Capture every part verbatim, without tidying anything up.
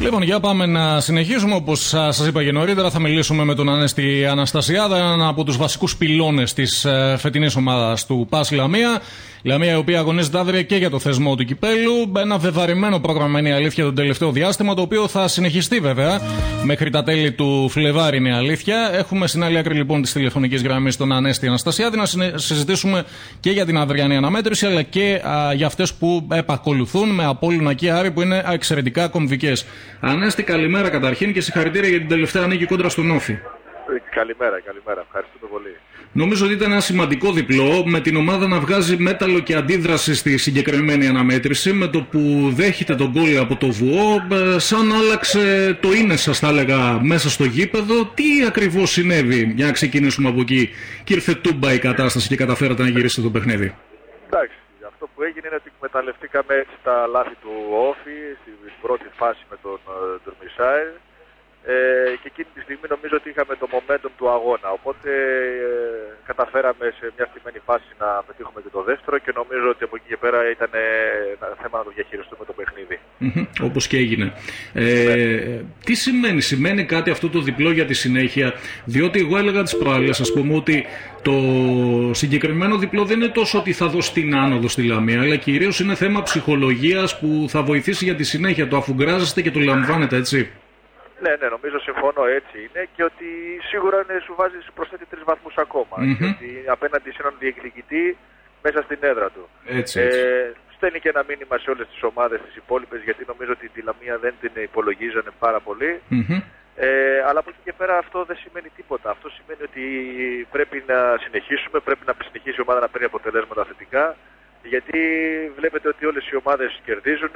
Λοιπόν, για πάμε να συνεχίσουμε. Όπως σας είπα και νωρίτερα, θα μιλήσουμε με τον Ανέστη Αναστασιάδα, έναν από τους βασικούς πυλώνες της φετινής ομάδας του ΠΑΣ Λαμία. Λαμία, η οποία αγωνίζεται αύριο και για το θεσμό του κυπέλου. Ένα βεβαρημένο πρόγραμμα είναι η αλήθεια το τελευταίο διάστημα, το οποίο θα συνεχιστεί βέβαια μέχρι τα τέλη του Φλεβάρι, είναι η αλήθεια. Έχουμε στην άλλη άκρη λοιπόν της τηλεφωνικής γραμμής τον Ανέστη Αναστασιάδη να συζητήσουμε και για την αυριανή αναμέτρηση, αλλά και α, για αυτές που επακολουθούν με Απόλλωνα και Άρη, που είναι εξαιρετικά κομβικές. Ανέστη, καλημέρα καταρχήν και συγχαρητήρια για την τελευταία νίκη κόντρα στον Όφη. Καλημέρα, καλημέρα. Ευχαριστούμε πολύ. Νομίζω ότι ήταν ένα σημαντικό διπλό, με την ομάδα να βγάζει μέταλλο και αντίδραση στη συγκεκριμένη αναμέτρηση, με το που δέχεται τον γκολ από το Βουό, σαν άλλαξε το είναι, σας θα έλεγα, μέσα στο γήπεδο. Τι ακριβώς συνέβη, για να ξεκινήσουμε από εκεί, και ήρθε τούμπα η κατάσταση και καταφέρατε να γυρίσετε το παιχνίδι? Εντάξει, αυτό που έγινε είναι ότι εκμεταλλευτήκαμε έτσι τα λάθη του Όφη στην πρώτη φάση με τον Ντουρμισάη. Ε, και εκείνη τη στιγμή νομίζω ότι είχαμε το momentum του αγώνα, οπότε ε, καταφέραμε σε μια στημένη φάση να πετύχουμε και το δεύτερο και νομίζω ότι από εκεί και πέρα ήταν ε, θέμα να το διαχειριστούμε το παιχνίδι. Mm-hmm, όπως και έγινε. Ε, ναι. Τι σημαίνει, σημαίνει κάτι αυτό το διπλό για τη συνέχεια? Διότι εγώ έλεγα τις προάλλες, ας πούμε, ότι το συγκεκριμένο διπλό δεν είναι τόσο ότι θα δώσει την άνοδο στη Λαμία, αλλά κυρίως είναι θέμα ψυχολογίας που θα βοηθήσει για τη συνέχεια. Το αφουγκράζεστε και το λαμβάνετε, έτσι? Ναι, ναι, νομίζω συμφωνώ, έτσι είναι, και ότι σίγουρα είναι, σου βάζει, σου προσθέτει τρεις βαθμούς ακόμα. Mm-hmm. Και ότι απέναντι σε έναν διεκδικητή μέσα στην έδρα του. Έτσι, έτσι. Ε, στέλνει και ένα μήνυμα σε όλες τις ομάδες τις υπόλοιπες, γιατί νομίζω ότι τη Λαμία δεν την υπολογίζανε πάρα πολύ. Mm-hmm. Ε, αλλά από εκεί και πέρα αυτό δεν σημαίνει τίποτα. Αυτό σημαίνει ότι πρέπει να συνεχίσουμε, πρέπει να συνεχίσει η ομάδα να παίρνει αποτελέσματα θετικά, γιατί βλέπετε ότι όλες οι ομάδες κερδίζουν.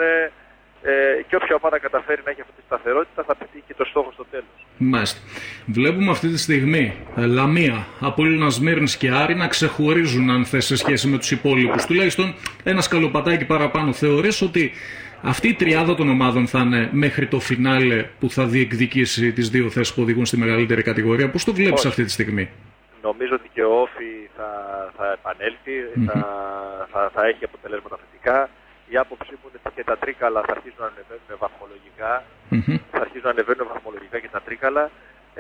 Ε, και όποια ομάδα καταφέρει να έχει αυτή τη σταθερότητα θα πετύχει και το στόχο στο τέλος. Μάλιστα. Βλέπουμε αυτή τη στιγμή Λαμία, Απόλλωνα, Σμύρνης και Άρη να ξεχωρίζουν, αν θες, σε σχέση με τους υπόλοιπους. Τουλάχιστον ένα σκαλοπατάκι παραπάνω. Θεωρείς ότι αυτή η τριάδα των ομάδων θα είναι μέχρι το φινάλε που θα διεκδικήσει τις δύο θέσεις που οδηγούν στη μεγαλύτερη κατηγορία? Πώς το βλέπεις αυτή τη στιγμή? Νομίζω ότι και ο Όφη θα, θα επανέλθει, mm-hmm. θα, θα, θα έχει αποτελέσματα θετικά. Η άποψή μου είναι ότι και τα τρίκαλα θα αρχίσουν να ανεβαίνουν βαθμολογικά. Mm-hmm. Θα αρχίσουν να ανεβαίνουν βαθμολογικά και τα τρίκαλα. Ε,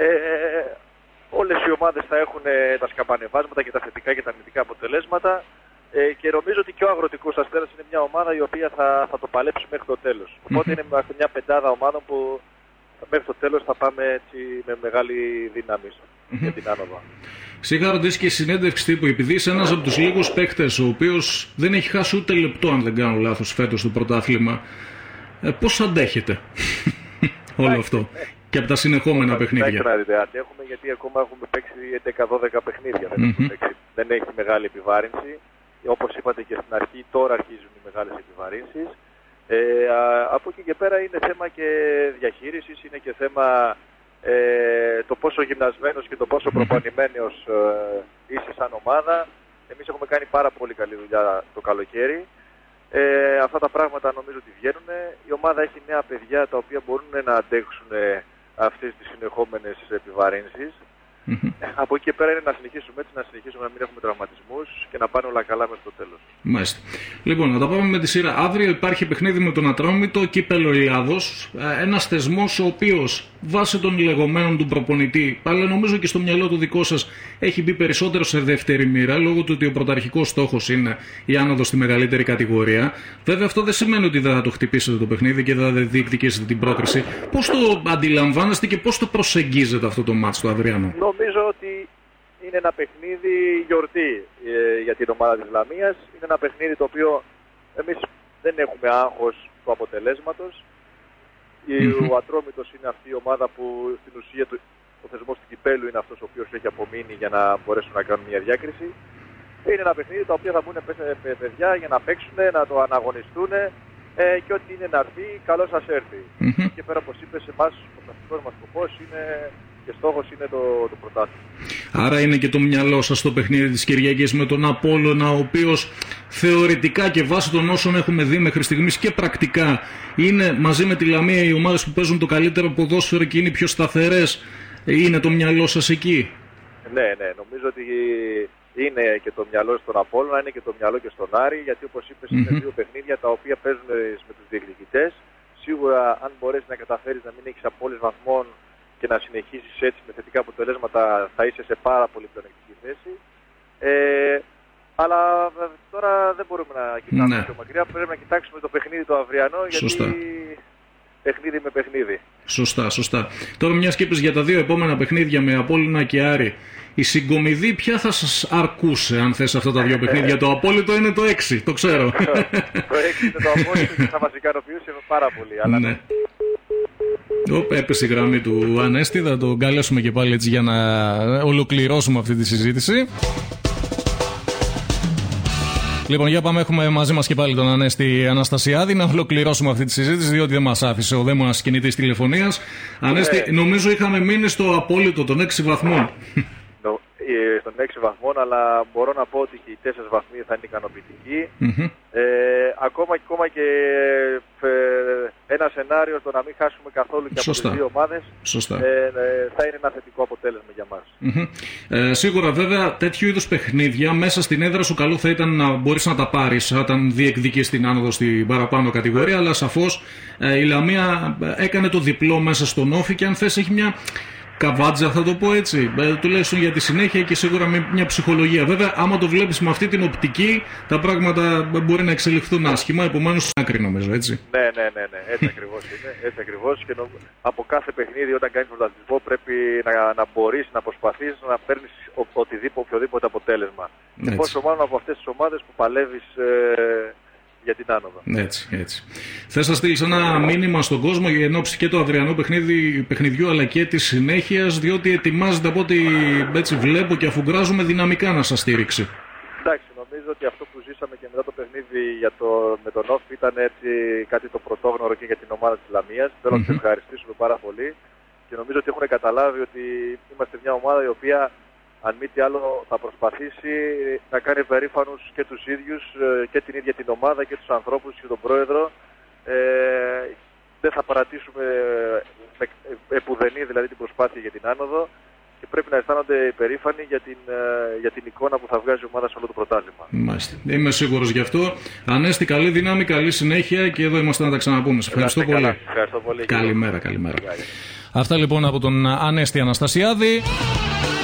όλες οι ομάδες θα έχουν τα σκαμπανεβάσματα και τα θετικά και τα αρνητικά αποτελέσματα. Ε, και νομίζω ότι και ο Αγροτικός Αστέρας είναι μια ομάδα η οποία θα, θα το παλέψει μέχρι το τέλος. Mm-hmm. Οπότε είναι μια πεντάδα ομάδων που μέχρι το τέλος θα πάμε έτσι με μεγάλη δύναμη mm-hmm. για την άνοδο. Είχα ρωτήσει και συνέντευξη τύπου, επειδή είσαι ένας από τους λίγους παίκτες ο οποίος δεν έχει χάσει ούτε λεπτό, αν δεν κάνω λάθος, φέτος το πρωτάθλημα. Ε, πώς αντέχετε όλο αυτό και από τα συνεχόμενα παιχνίδια? Δεν αντέχουμε, γιατί ακόμα έχουμε παίξει έντεκα δώδεκα παιχνίδια. Δεν, mm-hmm. παίξει, δεν έχει μεγάλη επιβάρυνση. Όπως είπατε και στην αρχή, τώρα αρχίζουν οι μεγάλες επιβαρύνσεις. Ε, α, από εκεί και πέρα είναι θέμα και διαχείρισης, είναι και θέμα ε, το πόσο γυμνασμένος και το πόσο προπονημένος ε, είσαι σαν ομάδα. Εμείς έχουμε κάνει πάρα πολύ καλή δουλειά το καλοκαίρι. Ε, αυτά τα πράγματα νομίζω ότι βγαίνουν. Η ομάδα έχει νέα παιδιά τα οποία μπορούν να αντέξουν αυτές τις συνεχόμενες επιβαρύνσεις. Mm-hmm. Από εκεί και πέρα είναι να συνεχίσουμε έτσι, να συνεχίσουμε να μην έχουμε τραυματισμούς και να πάνε όλα καλά μέχρι το τέλος. Μάλιστα. Λοιπόν, να τα πάμε με τη σειρά. Αύριο υπάρχει παιχνίδι με τον Ατρόμητο, κύπελλο Ελλάδος. Ένας θεσμός ο οποίος βάσει των λεγόμενων του προπονητή, αλλά νομίζω και στο μυαλό του δικό σας, έχει μπει περισσότερο σε δεύτερη μοίρα, λόγω του ότι ο πρωταρχικός στόχος είναι η άνοδος στη μεγαλύτερη κατηγορία. Βέβαια, αυτό δεν σημαίνει ότι δεν θα το χτυπήσετε το παιχνίδι και δεν θα διεκδικήσετε την πρόκριση. Πώς το αντιλαμβάνεστε και πώς το προσεγγίζετε αυτό το μάτς το αυριανό? Νομίζω ότι είναι ένα παιχνίδι γιορτή ε, για την ομάδα της Λαμίας. Είναι ένα παιχνίδι το οποίο εμείς δεν έχουμε άγχος του αποτελέσματος. Mm-hmm. Ο Ατρόμητος είναι αυτή η ομάδα που στην ουσία το, ο θεσμός του κυπέλου είναι αυτός ο οποίος έχει απομείνει για να μπορέσουν να κάνουν μια διάκριση. Είναι ένα παιχνίδι το οποίο θα μπουν παιδιά για να παίξουν, να το αναγωνιστούν ε, και ό,τι είναι να έρθει, καλό σας έρθει. Mm-hmm. Και πέρα, όπως είπες, εμάς ο πρωταθλητικός μας σκοπός είναι και στόχος είναι το, το πρωτάθλημα. Άρα είναι και το μυαλό σας στο παιχνίδι της Κυριακής με τον Απόλλωνα, ο οποίος θεωρητικά και βάσει των όσων έχουμε δει μέχρι στιγμής και πρακτικά είναι μαζί με τη Λαμία οι ομάδες που παίζουν το καλύτερο ποδόσφαιρο και είναι οι πιο σταθερές. Είναι το μυαλό σας εκεί? Ναι, ναι, νομίζω ότι είναι και το μυαλό στον Απόλλωνα, είναι και το μυαλό και στον Άρη, γιατί όπως είπες mm-hmm. είναι δύο παιχνίδια τα οποία παίζουν με τους διεκδικητές. σίγουρα αν μπορέσει να καταφέρεις να μην έχεις απώλειες βαθμών και να συνεχίσεις έτσι με θετικά αποτελέσματα, θα είσαι σε πάρα πολύ πλεονεκτική θέση. Ε, αλλά τώρα δεν μπορούμε να κοιτάξουμε ναι. πιο μακριά, πρέπει να κοιτάξουμε το παιχνίδι το αυριανό, Σωστά. γιατί παιχνίδι με παιχνίδι. Σωστά, σωστά. Τώρα μια σκέψη για τα δύο επόμενα παιχνίδια με Απόλλωνα και Άρη. Η συγκομιδή ποια θα σας αρκούσε αν θες αυτά τα δύο παιχνίδια? Το απόλυτο είναι το έξι, το ξέρω. Το έξι είναι το απόλυτο και θα μας ικανοποιούσε πάρα πολύ. Αλλά... ναι. Οπ, έπεσε η γραμμή του Ανέστη, θα τον καλέσουμε και πάλι έτσι για να ολοκληρώσουμε αυτή τη συζήτηση. Λοιπόν, για πάμε, έχουμε μαζί μας και πάλι τον Ανέστη Αναστασιάδη να ολοκληρώσουμε αυτή τη συζήτηση, διότι δεν μας άφησε ο δαίμονας κινητής τηλεφωνίας. Ανέστη, yeah. νομίζω είχαμε μείνει στο απόλυτο των έξι βαθμών. Στον έξι βαθμών, αλλά μπορώ να πω ότι και οι τέσσερις βαθμοί θα είναι ικανοποιητικοί. Mm-hmm. Ε, ακόμα, ακόμα και ε, ένα σενάριο το να μην χάσουμε καθόλου και Σωστά. από τις δύο ομάδες ε, ε, θα είναι ένα θετικό αποτέλεσμα για μας. Mm-hmm. Ε, σίγουρα βέβαια τέτοιου είδους παιχνίδια μέσα στην έδρα σου καλό θα ήταν να μπορείς να τα πάρεις όταν διεκδικείς την άνοδο στην παραπάνω κατηγορία, αλλά σαφώς ε, η Λαμία έκανε το διπλό μέσα στον Όφη και αν θες έχει μια καβάτζα, θα το πω έτσι, ε, τουλάχιστον για τη συνέχεια και σίγουρα με μια ψυχολογία. Βέβαια, άμα το βλέπεις με αυτή την οπτική, τα πράγματα μπορεί να εξελιχθούν άσχημα, επομένως άκρη νομίζω, έτσι. Ναι, ναι, ναι, ναι. έτσι ακριβώς είναι. Έτσι ακριβώς και νο... από κάθε παιχνίδι όταν κάνεις πρωταθλητισμό πρέπει να, να μπορείς να προσπαθείς να παίρνεις οτιδήποτε, οποιοδήποτε αποτέλεσμα. Και πόσο μάλλον από αυτές τις ομάδες που παλεύεις ε, για την άνοδο. Έτσι, έτσι. Θες να στείλεις ένα μήνυμα στον κόσμο για ενόψει και το αυριανό παιχνίδι, παιχνιδιού αλλά και της συνέχειας, διότι ετοιμάζεται από ό,τι έτσι βλέπω και αφουγκράζομαι δυναμικά να σας στήριξει. Εντάξει, νομίζω ότι αυτό που ζήσαμε και μετά το παιχνίδι για το, με τον Όφη ήταν έτσι κάτι το πρωτόγνωρο και για την ομάδα της Λαμίας. Θέλω mm-hmm. να τους ευχαριστήσουμε πάρα πολύ και νομίζω ότι έχουν καταλάβει ότι είμαστε μια ομάδα η οποία αν μη τι άλλο θα προσπαθήσει να κάνει περήφανους και τους ίδιους και την ίδια την ομάδα και τους ανθρώπους και τον πρόεδρο. Ε, δεν θα παρατήσουμε με επουδενή δηλαδή την προσπάθεια για την άνοδο και πρέπει να αισθάνονται περήφανοι για την, για την εικόνα που θα βγάζει η ομάδα σε όλο το πρωτάθλημα. Μάλιστα. Είμαι σίγουρος γι' αυτό. Ανέστη, καλή δύναμη, καλή συνέχεια και εδώ είμαστε να τα ξαναπούμε. Σε ευχαριστώ πολύ. Καλά. Ευχαριστώ πολύ. Καλημέρα, καλημέρα. Αυτά λοιπόν από τον Ανέστη Αναστασιάδη.